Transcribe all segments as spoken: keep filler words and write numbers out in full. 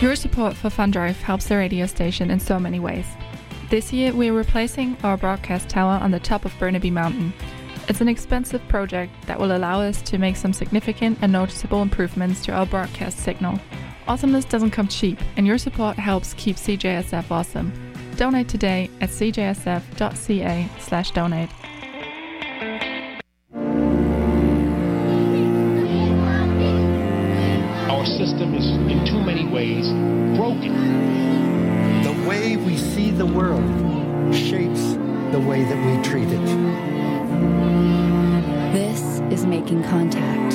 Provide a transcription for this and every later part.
Your support for FundDrive helps the radio station in so many ways. This year, we're replacing our broadcast tower on the top of Burnaby Mountain. It's an expensive project that will allow us to make some significant and noticeable improvements to our broadcast signal. Awesomeness doesn't come cheap, and your support helps keep C J S F awesome. Donate today at c j s f dot c a slash donate. Our system is in too many ways broken. The way we see the world shapes the way that we treat it. This is Making Contact.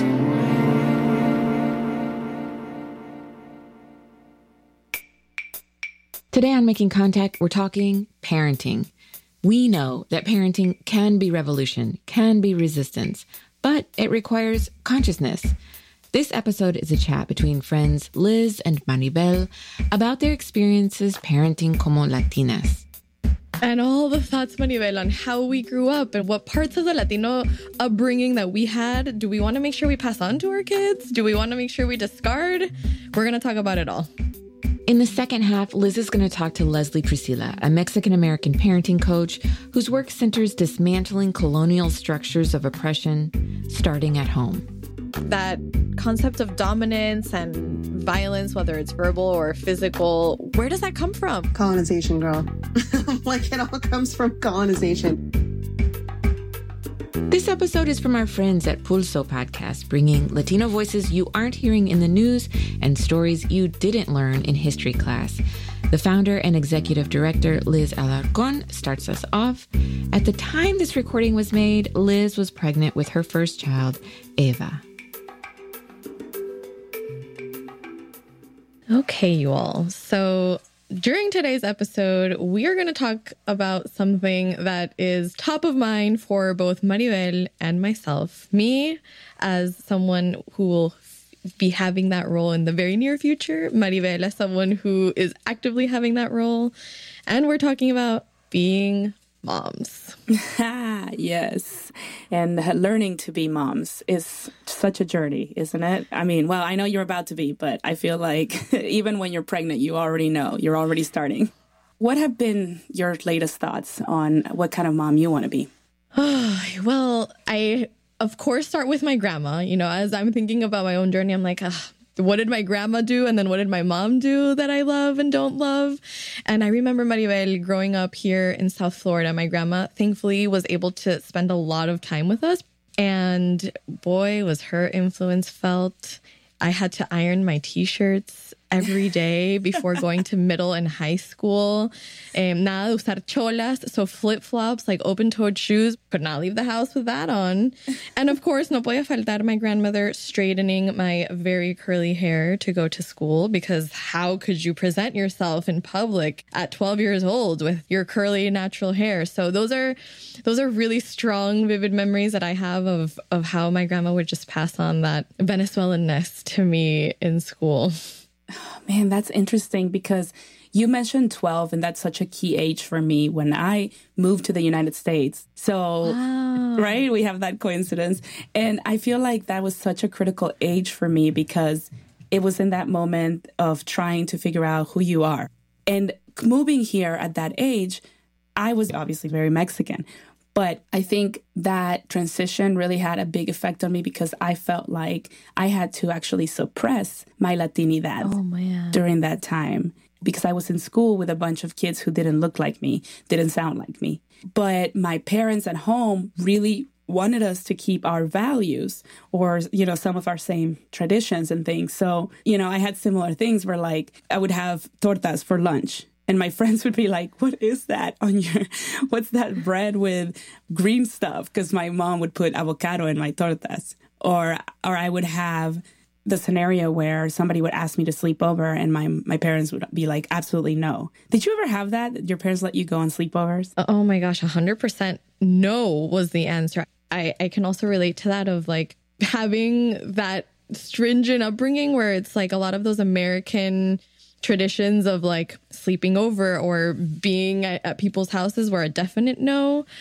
Today on Making Contact, we're talking parenting. We know that parenting can be revolution, can be resistance, but it requires consciousness. This episode is a chat between friends Liz and Maribel about their experiences parenting como Latinas. And all the thoughts, Maribel, on how we grew up and what parts of the Latino upbringing that we had. Do we want to make sure we pass on to our kids? Do we want to make sure we discard? We're going to talk about it all. In the second half, Liz is going to talk to Leslie Priscilla, a Mexican-American parenting coach whose work centers dismantling colonial structures of oppression, starting at home. That concept of dominance and violence, whether it's verbal or physical, where does that come from? Colonization, girl. Like, it all comes from colonization. This episode is from our friends at Pulso Podcast, bringing Latino voices you aren't hearing in the news and stories you didn't learn in history class. The founder and executive director, Liz Alarcón, starts us off. At the time this recording was made, Liz was pregnant with her first child, Eva. Okay, you all. So during today's episode, we are going to talk about something that is top of mind for both Maribel and myself. Me, as someone who will be having that role in the very near future. Maribel, as someone who is actively having that role. And we're talking about being moms. Yes. And learning to be moms is such a journey, isn't it? I mean, well, I know you're about to be, but I feel like even when you're pregnant, you already know. You're already starting. What have been your latest thoughts on what kind of mom you want to be? Well, I, of course, start with my grandma. You know, as I'm thinking about my own journey, I'm like, ugh. What did my grandma do? And then what did my mom do that I love and don't love? And I remember, Maribel, growing up here in South Florida, my grandma thankfully was able to spend a lot of time with us. And boy, was her influence felt. I had to iron my t-shirts every day before going to middle and high school. Um, nada de usar cholas, so flip-flops, like open-toed shoes. Could not leave the house with that on. And of course, no podía faltar my grandmother straightening my very curly hair to go to school, because how could you present yourself in public at twelve years old with your curly natural hair? So those are those are really strong, vivid memories that I have of, of how my grandma would just pass on that Venezuelan-ness to me in school. Oh, man, that's interesting because you mentioned twelve, and that's such a key age for me when I moved to the United States. So, wow. Right, we have that coincidence. And I feel like that was such a critical age for me because it was in that moment of trying to figure out who you are. And moving here at that age, I was obviously very Mexican. But I think that transition really had a big effect on me because I felt like I had to actually suppress my Latinidad oh, man. during that time because I was in school with a bunch of kids who didn't look like me, didn't sound like me. But my parents at home really wanted us to keep our values or, you know, some of our same traditions and things. So, you know, I had similar things where like I would have tortas for lunch. And my friends would be like, what is that on your, what's that bread with green stuff? Because my mom would put avocado in my tortas. Or or I would have the scenario where somebody would ask me to sleep over and my, my parents would be like, absolutely no. Did you ever have that? Your parents let you go on sleepovers? Oh my gosh, one hundred percent no was the answer. I, I can also relate to that of like having that stringent upbringing where it's like a lot of those American traditions of like sleeping over or being at, at people's houses were a definite no.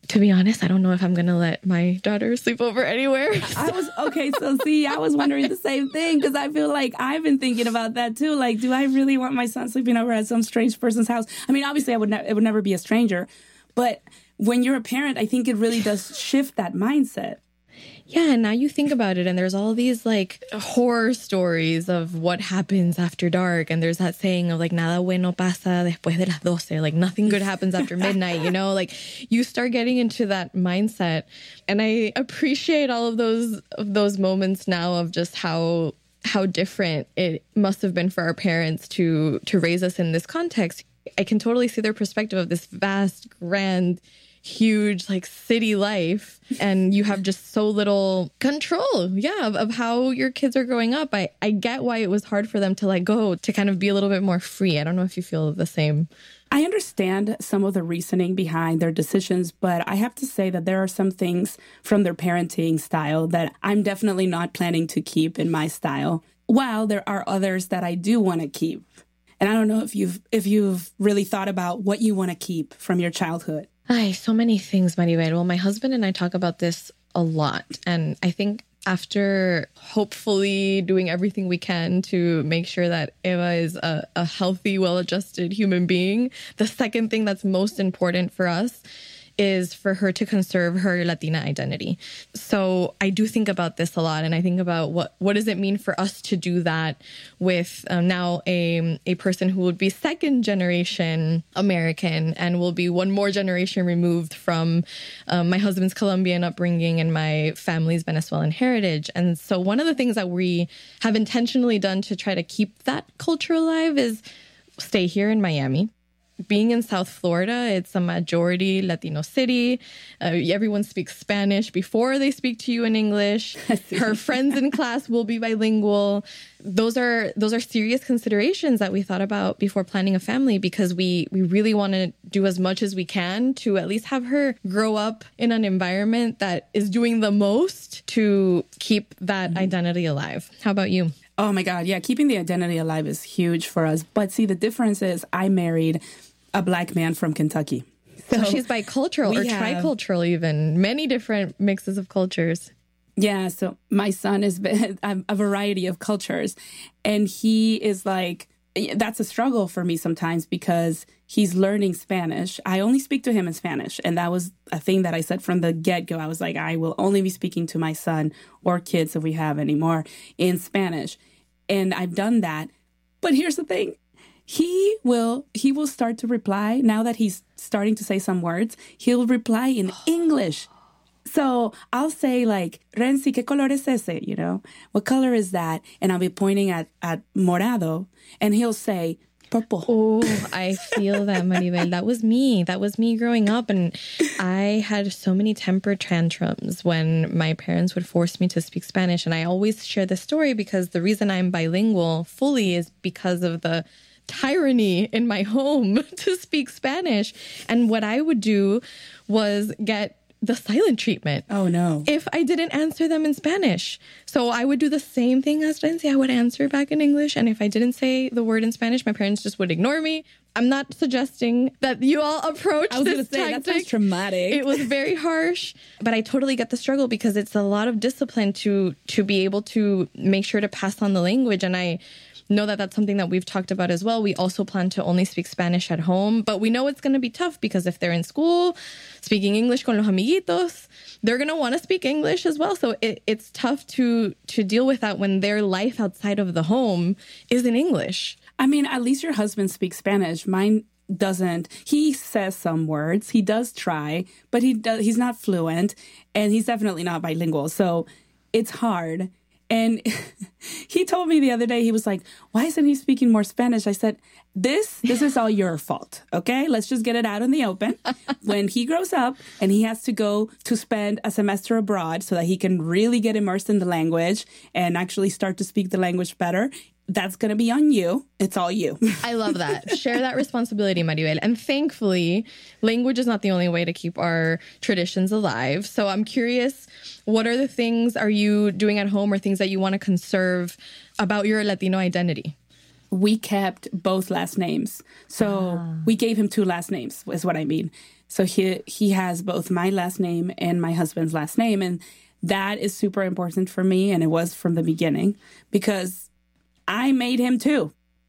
To be honest, I don't know if I'm going to let my daughter sleep over anywhere. I was, okay, so see, I was wondering the same thing because I feel like I've been thinking about that too. Like, do I really want my son sleeping over at some strange person's house? I mean, obviously, I would ne- it would never be a stranger. But when you're a parent, I think it really does shift that mindset. Yeah, and now you think about it, and there's all these like horror stories of what happens after dark, and there's that saying of like nada bueno pasa después de las doce, like nothing good happens after midnight, you know? Like you start getting into that mindset, and I appreciate all of those of those moments now of just how how different it must have been for our parents to to raise us in this context. I can totally see their perspective of this vast, grand, huge like city life, and you have just so little control yeah of, of how your kids are growing up. I, I get why it was hard for them to let go, to kind of be a little bit more free. I don't know if you feel the same. I understand some of the reasoning behind their decisions, but I have to say that there are some things from their parenting style that I'm definitely not planning to keep in my style, while there are others that I do want to keep. And I don't know if you've if you've really thought about what you want to keep from your childhood. Ay, so many things, Maribel. Well, my husband and I talk about this a lot. And I think after hopefully doing everything we can to make sure that Eva is a, a healthy, well-adjusted human being, the second thing that's most important for us is for her to conserve her Latina identity. So I do think about this a lot, and I think about what what does it mean for us to do that with um, now a a person who would be second generation American and will be one more generation removed from um, my husband's Colombian upbringing and my family's Venezuelan heritage. And so one of the things that we have intentionally done to try to keep that culture alive is stay here in Miami. Being in South Florida, it's a majority Latino city. Uh, everyone speaks Spanish before they speak to you in English. Her friends in class will be bilingual. Those are those are serious considerations that we thought about before planning a family, because we, we really want to do as much as we can to at least have her grow up in an environment that is doing the most to keep that mm-hmm. identity alive. How about you? Oh my God. Yeah. Keeping the identity alive is huge for us. But see, the difference is I married a Black man from Kentucky. So, so she's bicultural or have, tricultural even. Many different mixes of cultures. Yeah. So my son is a variety of cultures. And he is like, that's a struggle for me sometimes because he's learning Spanish. I only speak to him in Spanish. And that was a thing that I said from the get-go. I was like, I will only be speaking to my son or kids, if we have any more, in Spanish. And I've done that. But here's the thing. He will he will start to reply, now that he's starting to say some words, he'll reply in English. So I'll say like, Renzi, ¿qué color es ese? You know, what color is that? And I'll be pointing at, at morado, and he'll say, purple. Oh, I feel that, Maribel. That was me. That was me growing up. And I had so many temper tantrums when my parents would force me to speak Spanish. And I always share this story because the reason I'm bilingual fully is because of the tyranny in my home to speak Spanish. And what I would do was get the silent treatment. Oh, no. If I didn't answer them in Spanish. So I would do the same thing as Renzi. I would answer back in English. And if I didn't say the word in Spanish, my parents just would ignore me. I'm not suggesting that you all approach I was this gonna say, tactic. That sounds traumatic. It was very harsh, but I totally get the struggle because it's a lot of discipline to to be able to make sure to pass on the language. And I know that that's something that we've talked about as well. We also plan to only speak Spanish at home, but we know it's going to be tough because if they're in school speaking English con los amiguitos, they're going to want to speak English as well. So it, it's tough to to deal with that when their life outside of the home is in English. I mean, at least your husband speaks Spanish. Mine doesn't. He says some words. He does try, but he does, he's not fluent, and he's definitely not bilingual. So it's hard. And he told me the other day, he was like, why isn't he speaking more Spanish? I said, this, this is all your fault. Okay, let's just get it out in the open. When he grows up and he has to go to spend a semester abroad so that he can really get immersed in the language and actually start to speak the language better, that's going to be on you. It's all you. I love that. Share that responsibility, Maribel. And thankfully, language is not the only way to keep our traditions alive. So I'm curious, what are the things are you doing at home or things that you want to conserve about your Latino identity? we kept both last names. So ah. we gave him two last names, is what I mean. So he he has both my last name and my husband's last name. And that is super important for me. And it was from the beginning because I made him too.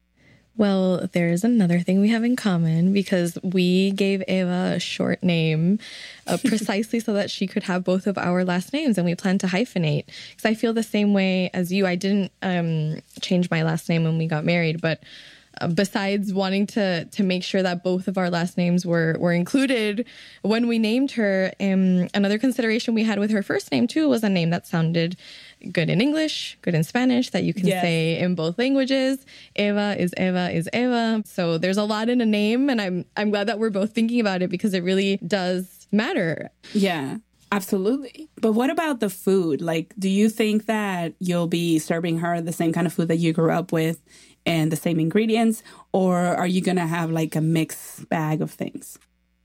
Well, there's another thing we have in common because we gave Eva a short name uh, precisely so that she could have both of our last names, and we plan to hyphenate. Because I feel the same way as you. I didn't um, change my last name when we got married, but uh, besides wanting to to make sure that both of our last names were, were included when we named her, um, another consideration we had with her first name, too, was a name that sounded good in English, good in Spanish, that you can yes. say in both languages. Eva is Eva is Eva. So there's a lot in a name, and I'm I'm glad that we're both thinking about it because it really does matter. Yeah, absolutely. But what about the food? Like, do you think that you'll be serving her the same kind of food that you grew up with and the same ingredients, or are you going to have like a mixed bag of things?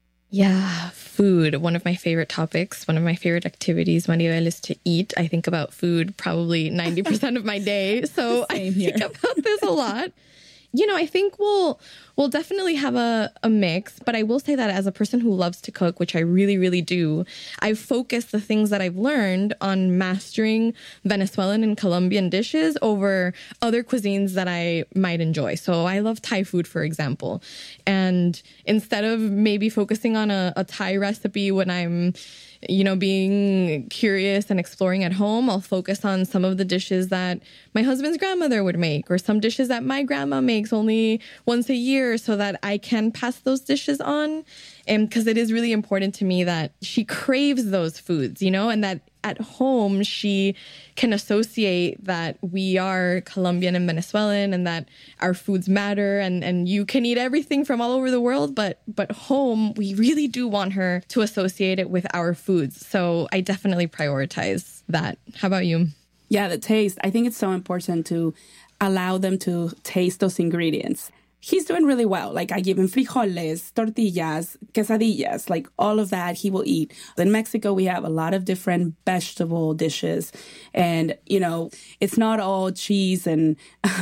Yeah, food. One of my favorite topics, one of my favorite activities, Maribel, is to eat. I think about food probably ninety percent of my day. So I think about this a lot. You know, I think we'll we'll definitely have a, a mix, but I will say that as a person who loves to cook, which I really, really do, I've focused the things that I've learned on mastering Venezuelan and Colombian dishes over other cuisines that I might enjoy. So I love Thai food, for example. And instead of maybe focusing on a, a Thai recipe when I'm you know, being curious and exploring at home, I'll focus on some of the dishes that my husband's grandmother would make, or some dishes that my grandma makes only once a year so that I can pass those dishes on. And because it is really important to me that she craves those foods, you know, and that at home she can associate that we are Colombian and Venezuelan and that our foods matter, and, and you can eat everything from all over the world, but but home, we really do want her to associate it with our foods. So I definitely prioritize that. How about you? Yeah, the taste. I think it's so important to allow them to taste those ingredients. He's doing really well. Like, I give him frijoles, tortillas, quesadillas, like all of that he will eat. In Mexico, we have a lot of different vegetable dishes. And, you know, it's not all cheese and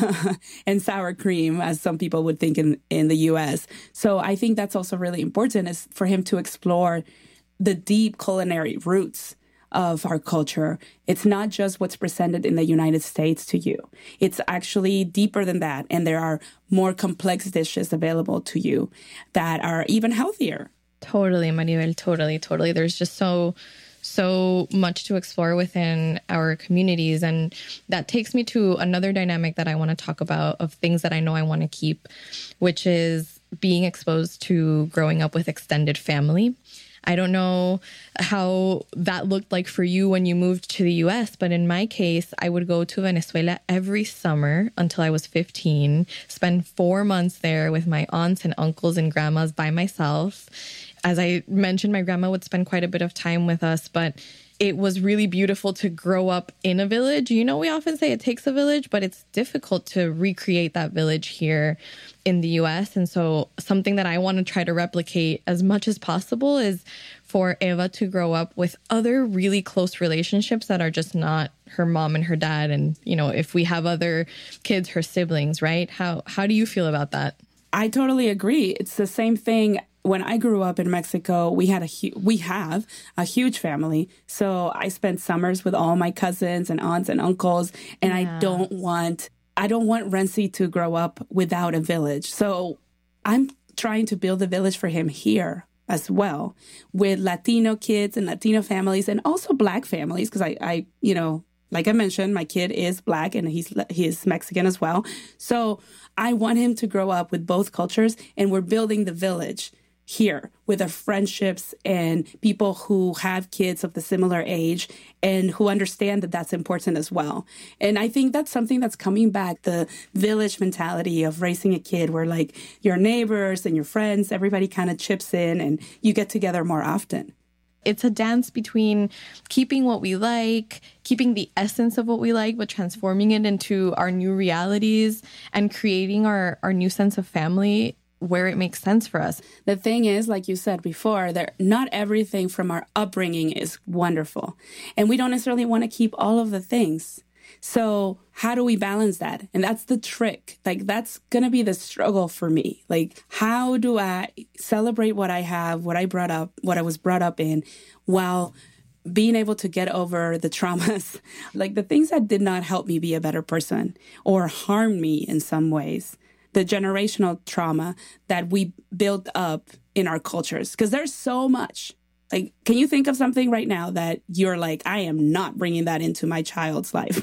and sour cream, as some people would think in, in the U S. So I think that's also really important, is for him to explore the deep culinary roots of our culture. It's not just what's presented in the United States to you. It's actually deeper than that. And there are more complex dishes available to you that are even healthier. Totally, Maribel. Totally, totally. There's just so, so much to explore within our communities. And that takes me to another dynamic that I want to talk about, of things that I know I want to keep, which is being exposed to growing up with extended family. I don't know how that looked like for you when you moved to the U S, but in my case, I would go to Venezuela every summer until I was fifteen, spend four months there with my aunts and uncles and grandmas by myself. As I mentioned, my grandma would spend quite a bit of time with us, but it was really beautiful to grow up in a village. You know, we often say it takes a village, but it's difficult to recreate that village here in the U S. And so something that I want to try to replicate as much as possible is for Eva to grow up with other really close relationships that are just not her mom and her dad. And, you know, if we have other kids, her siblings, right? How, how do you feel about that? I totally agree. It's the same thing. When I grew up in Mexico, we had a hu- we have a huge family. So I spent summers with all my cousins and aunts and uncles, and yeah. I don't want I don't want Renzi to grow up without a village. So I'm trying to build a village for him here as well, with Latino kids and Latino families, and also Black families, because I, I, you know, like I mentioned, my kid is Black and he's he's Mexican as well. So I want him to grow up with both cultures, and we're building the village here with our friendships and people who have kids of the similar age and who understand that that's important as well. And I think that's something that's coming back, the village mentality of raising a kid where, like, your neighbors and your friends, everybody kind of chips in and you get together more often. It's a dance between keeping what we like, keeping the essence of what we like, but transforming it into our new realities and creating our, our new sense of family where it makes sense for us. The thing is, like you said before, that not everything from our upbringing is wonderful. And we don't necessarily want to keep all of the things. So how do we balance that? And that's the trick. Like, that's going to be the struggle for me. Like, how do I celebrate what I have, what I brought up, what I was brought up in, while being able to get over the traumas, like the things that did not help me be a better person or harm me in some ways, the generational trauma that we built up in our cultures. Because there's so much. Like, can you think of something right now that you're like, I am not bringing that into my child's life?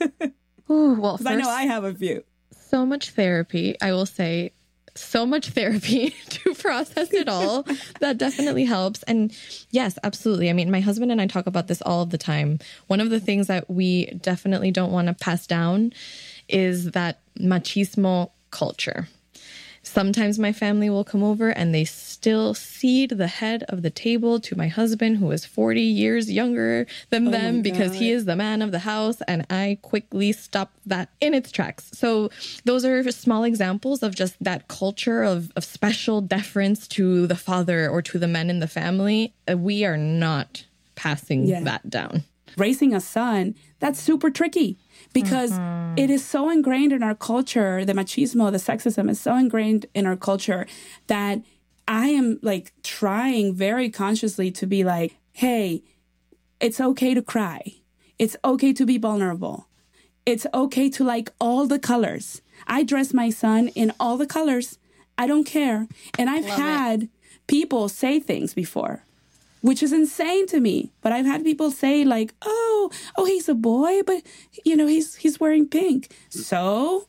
Ooh, well, first, I know I have a few. So much therapy, I will say. So much therapy to process it all. That definitely helps. And yes, absolutely. I mean, my husband and I talk about this all of the time. One of the things that we definitely don't want to pass down is that machismo culture. Sometimes my family will come over and they still cede the head of the table to my husband, who is forty years younger than oh them, because he is the man of the house. And I quickly stop that in its tracks. So those are small examples of just that culture of, of special deference to the father or to the men in the family. We are not passing yeah. that down. Raising a son, that's super tricky. Because mm-hmm. it is so ingrained in our culture, the machismo, the sexism is so ingrained in our culture that I am like trying very consciously to be like, hey, it's okay to cry. It's okay to be vulnerable. It's okay to like all the colors. I dress my son in all the colors. I don't care. And I've Love had it. people say things before, which is insane to me. But I've had people say like, oh, oh, he's a boy, but, you know, he's he's wearing pink. So,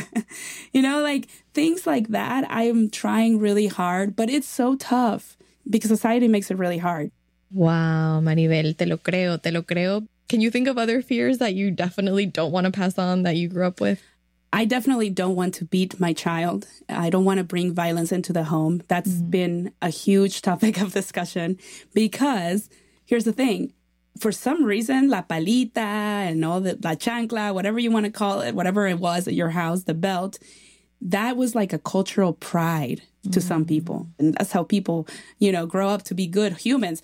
you know, like things like that. I am trying really hard, but it's so tough because society makes it really hard. Wow, Maribel, te lo creo, te lo creo. Can you think of other fears that you definitely don't want to pass on that you grew up with? I definitely don't want to beat my child. I don't want to bring violence into the home. That's mm. been a huge topic of discussion because here's the thing. For some reason, la palita and all the, la chancla, whatever you want to call it, whatever it was at your house, the belt, that was like a cultural pride to mm. some people. And that's how people, you know, grow up to be good humans.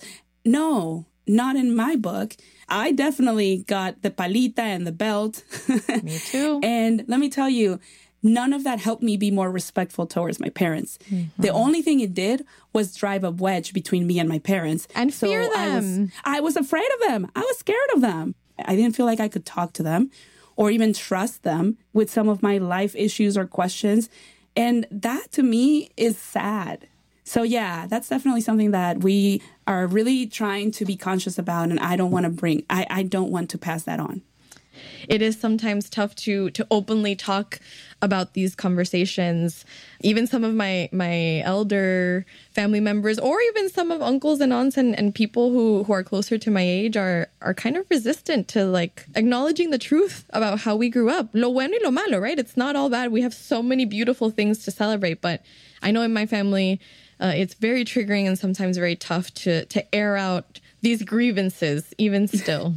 No, not in my book. I definitely got the palita and the belt. Me too. And let me tell you, none of that helped me be more respectful towards my parents. Mm-hmm. The only thing it did was drive a wedge between me and my parents. And so fear them. I was, I was afraid of them. I was scared of them. I didn't feel like I could talk to them or even trust them with some of my life issues or questions. And that to me is sad. So yeah, that's definitely something that we are really trying to be conscious about, and I don't want to bring, I, I don't want to pass that on. It is sometimes tough to to openly talk about these conversations. Even some of my my elder family members, or even some of uncles and aunts and, and people who, who are closer to my age are are kind of resistant to like acknowledging the truth about how we grew up. Lo bueno y lo malo, right? It's not all bad. We have so many beautiful things to celebrate, but I know in my family, Uh, it's very triggering and sometimes very tough to to air out these grievances, even still.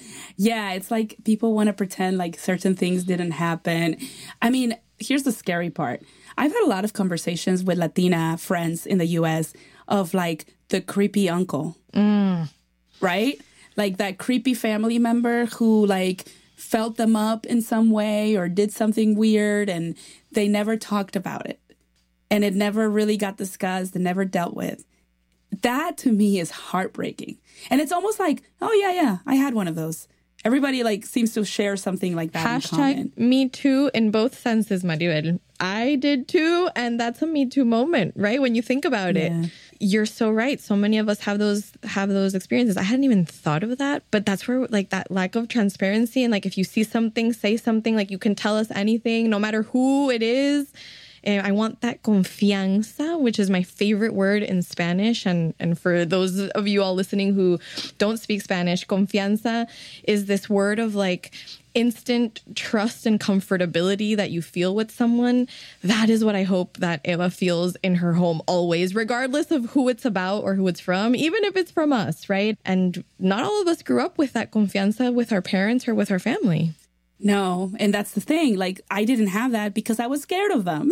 Yeah, it's like people want to pretend like certain things didn't happen. I mean, here's the scary part. I've had a lot of conversations with Latina friends in the U S of like the creepy uncle, mm. right? Like that creepy family member who like felt them up in some way or did something weird and they never talked about it. And it never really got discussed and never dealt with. That to me is heartbreaking. And it's almost like, oh yeah, yeah, I had one of those. Everybody like seems to share something like that Hashtag in common. Me too in both senses, Maribel. I did too, and that's a Me Too moment, right? When you think about yeah. it, you're so right. So many of us have those have those experiences. I hadn't even thought of that, but that's where like that lack of transparency and like if you see something, say something, like you can tell us anything, no matter who it is. I want that confianza, which is my favorite word in Spanish. And, and for those of you all listening who don't speak Spanish, confianza is this word of like instant trust and comfortability that you feel with someone. That is what I hope that Eva feels in her home always, regardless of who it's about or who it's from, even if it's from us, right? And not all of us grew up with that confianza with our parents or with our family. No, and that's the thing. Like, I didn't have that because I was scared of them.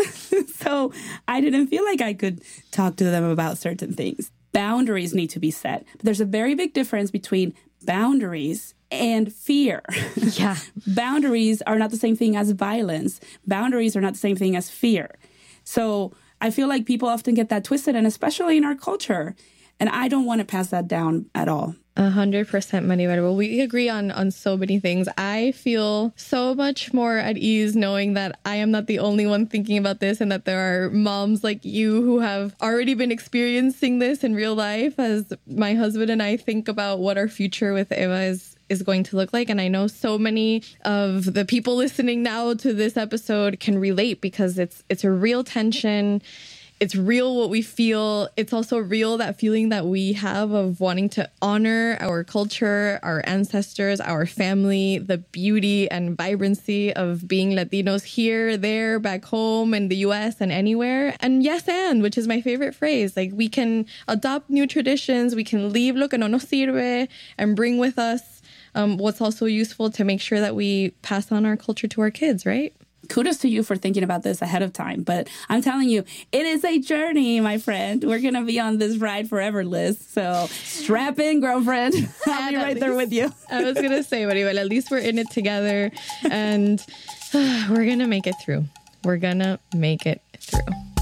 So I didn't feel like I could talk to them about certain things. Boundaries need to be set. But there's a very big difference between boundaries and fear. Yeah. Boundaries are not the same thing as violence. Boundaries are not the same thing as fear. So I feel like people often get that twisted, and especially in our culture. And I don't want to pass that down at all. A hundred percent, Maribel. Well, we agree on, on so many things. I feel so much more at ease knowing that I am not the only one thinking about this, and that there are moms like you who have already been experiencing this in real life as my husband and I think about what our future with Eva is is going to look like. And I know so many of the people listening now to this episode can relate, because it's it's a real tension. It's real what we feel. It's also real that feeling that we have of wanting to honor our culture, our ancestors, our family, the beauty and vibrancy of being Latinos here, there, back home, in the U S and anywhere. And yes, and, which is my favorite phrase. Like, we can adopt new traditions. We can leave lo que no nos sirve and bring with us um, what's also useful to make sure that we pass on our culture to our kids, right? Kudos to you for thinking about this ahead of time. But I'm telling you, it is a journey, my friend. We're going to be on this ride forever, Liz. So strap in, girlfriend. I'll be right there with you. I was going to say, Maribel, at least we're in it together. And uh, we're going to make it through. We're going to make it through.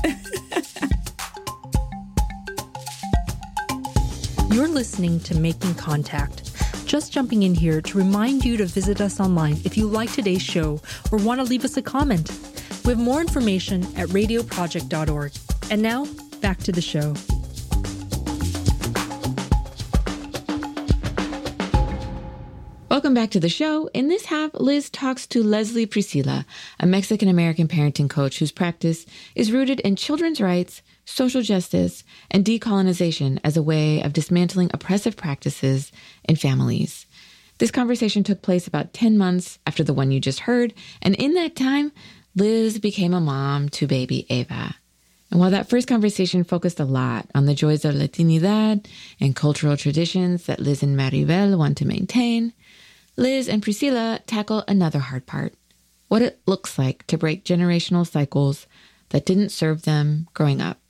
You're listening to Making Contact. Just jumping in here to remind you to visit us online if you like today's show or want to leave us a comment. We have more information at radio project dot org. And now, back to the show. Welcome back to the show. In this half, Liz talks to Leslie Priscilla, a Mexican-American parenting coach whose practice is rooted in children's rights, social justice, and decolonization as a way of dismantling oppressive practices in families. This conversation took place about ten months after the one you just heard, and in that time, Liz became a mom to baby Eva. And while that first conversation focused a lot on the joys of Latinidad and cultural traditions that Liz and Maribel want to maintain, Liz and Priscilla tackle another hard part: what it looks like to break generational cycles that didn't serve them growing up.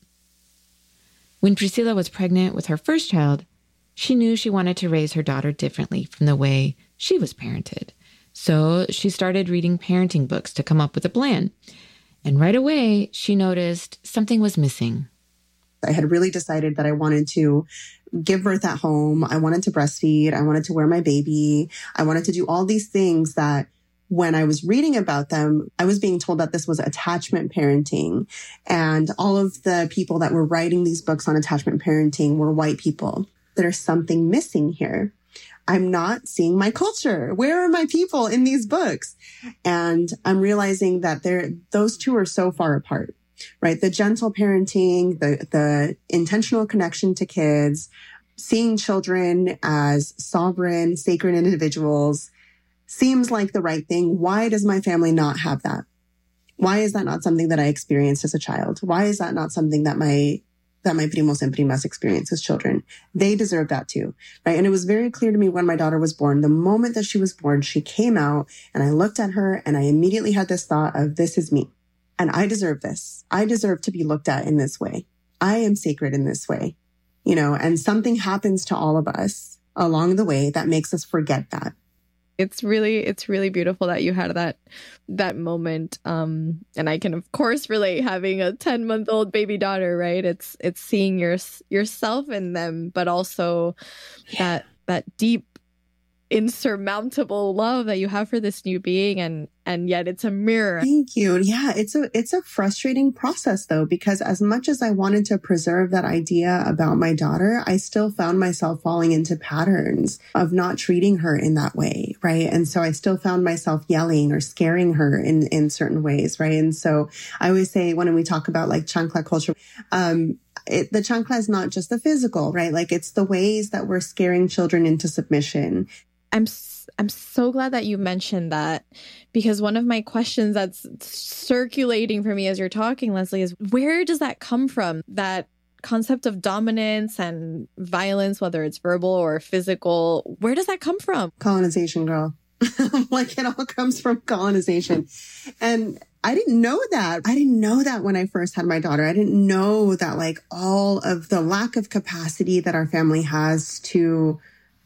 When Priscilla was pregnant with her first child, she knew she wanted to raise her daughter differently from the way she was parented. So she started reading parenting books to come up with a plan. And right away, she noticed something was missing. I had really decided that I wanted to give birth at home. I wanted to breastfeed. I wanted to wear my baby. I wanted to do all these things that when I was reading about them, I was being told that this was attachment parenting. And all of the people that were writing these books on attachment parenting were white people. There's something missing here. I'm not seeing my culture. Where are my people in these books? And I'm realizing that they're, those two are so far apart, right? The gentle parenting, the, the intentional connection to kids, seeing children as sovereign, sacred individuals seems like the right thing. Why does my family not have that? Why is that not something that I experienced as a child? Why is that not something that my that my primos and primas experience as children? They deserve that too, right? And it was very clear to me when my daughter was born. The moment that she was born, she came out and I looked at her and I immediately had this thought of, this is me. And I deserve this. I deserve to be looked at in this way. I am sacred in this way, you know, and something happens to all of us along the way that makes us forget that. It's really, it's really beautiful that you had that, that moment. Um, and I can of course relate, having a ten month old baby daughter, right? It's, it's seeing your, yourself in them, but also yeah. that, that deep, insurmountable love that you have for this new being, and and yet it's a mirror. Thank you. Yeah, it's a it's a frustrating process though, because as much as I wanted to preserve that idea about my daughter, I still found myself falling into patterns of not treating her in that way, right? And so I still found myself yelling or scaring her in in certain ways, right? And so I always say, when we talk about like chancla culture, um It, the chancla is not just the physical, right? Like, it's the ways that we're scaring children into submission. I'm I'm so glad that you mentioned that, because one of my questions that's circulating for me as you're talking, Leslie, is where does that come from? That concept of dominance and violence, whether it's verbal or physical, where does that come from? Colonization, girl. Like, it all comes from colonization. And I didn't know that. I didn't know that when I first had my daughter. I didn't know that, like, all of the lack of capacity that our family has to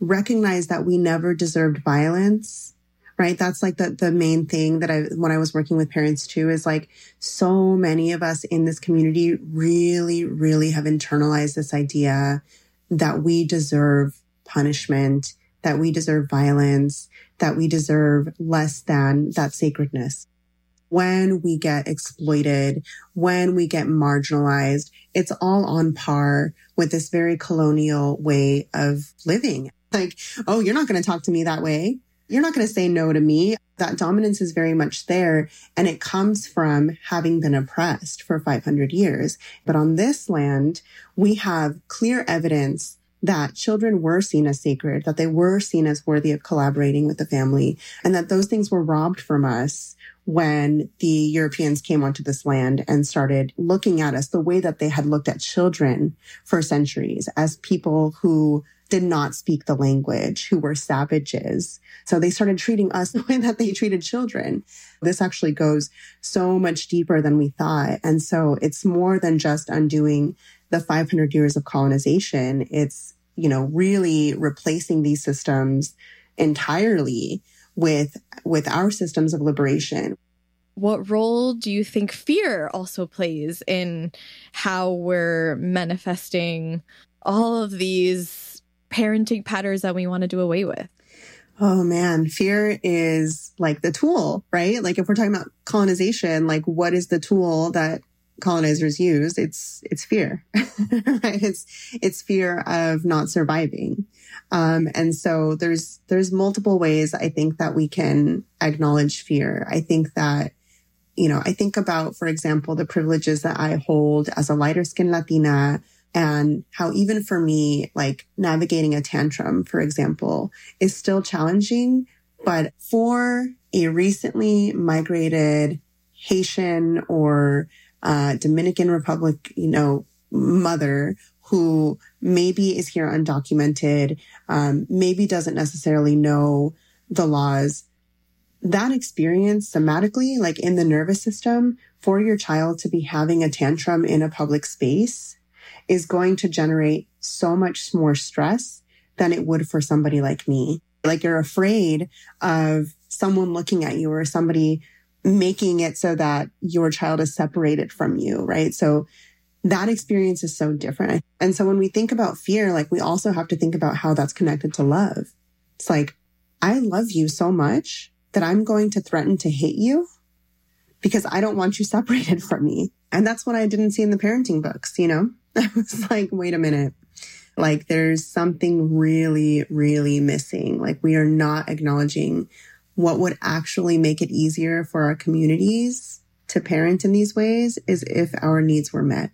recognize that we never deserved violence, right? That's like the, the main thing that I, when I was working with parents too, is like so many of us in this community really, really have internalized this idea that we deserve punishment, that we deserve violence, that we deserve less than that sacredness. When we get exploited, when we get marginalized, it's all on par with this very colonial way of living. Like, oh, you're not going to talk to me that way. You're not going to say no to me. That dominance is very much there. And it comes from having been oppressed for five hundred years. But on this land, we have clear evidence that children were seen as sacred, that they were seen as worthy of collaborating with the family, and that those things were robbed from us when the Europeans came onto this land and started looking at us the way that they had looked at children for centuries, as people who did not speak the language, who were savages. So they started treating us the way that they treated children. This actually goes so much deeper than we thought. And so it's more than just undoing the five hundred years of colonization. It's, you know, really replacing these systems entirely with, with our systems of liberation. What role do you think fear also plays in how we're manifesting all of these parenting patterns that we want to do away with? Oh man, fear is like the tool, right? Like if we're talking about colonization, like what is the tool that colonizers use? It's, it's fear, right? It's, it's fear of not surviving. Um, and so there's, there's multiple ways I think that we can acknowledge fear. I think that, you know, I think about, for example, the privileges that I hold as a lighter skinned Latina, and how even for me, like navigating a tantrum, for example, is still challenging. But for a recently migrated Haitian or uh, Dominican Republic, you know, mother who maybe is here undocumented, um, maybe doesn't necessarily know the laws, that experience somatically, like in the nervous system, for your child to be having a tantrum in a public space is going to generate so much more stress than it would for somebody like me. Like you're afraid of someone looking at you or somebody making it so that your child is separated from you, right? So that experience is so different. And so when we think about fear, like we also have to think about how that's connected to love. It's like, I love you so much that I'm going to threaten to hit you because I don't want you separated from me. And that's what I didn't see in the parenting books, you know? I was like, wait a minute. Like there's something really, really missing. Like we are not acknowledging what would actually make it easier for our communities to parent in these ways is if our needs were met.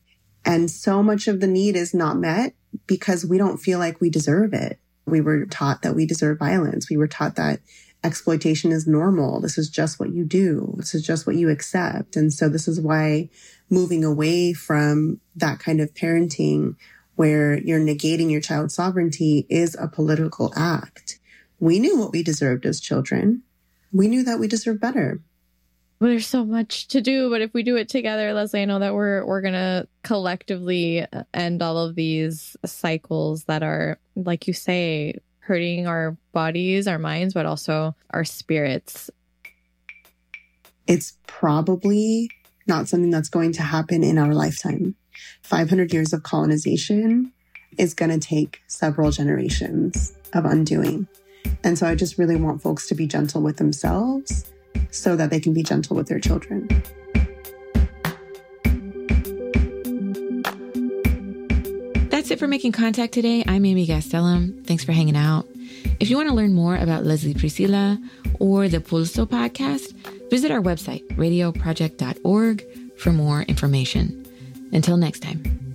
And so much of the need is not met because we don't feel like we deserve it. We were taught that we deserve violence. We were taught that exploitation is normal. This is just what you do. This is just what you accept. And so this is why moving away from that kind of parenting where you're negating your child's sovereignty is a political act. We knew what we deserved as children. We knew that we deserved better. Well, there's so much to do, but if we do it together, Leslie, I know that we're we're gonna collectively end all of these cycles that are, like you say, hurting our bodies, our minds, but also our spirits. It's probably not something that's going to happen in our lifetime. five hundred years of colonization is going to take several generations of undoing. And so I just really want folks to be gentle with themselves so that they can be gentle with their children. That's it for Making Contact today. I'm Amy Gastelum. Thanks for hanging out. If you want to learn more about Leslie Priscilla or the Pulso podcast, visit our website, radio project dot org, for more information. Until next time.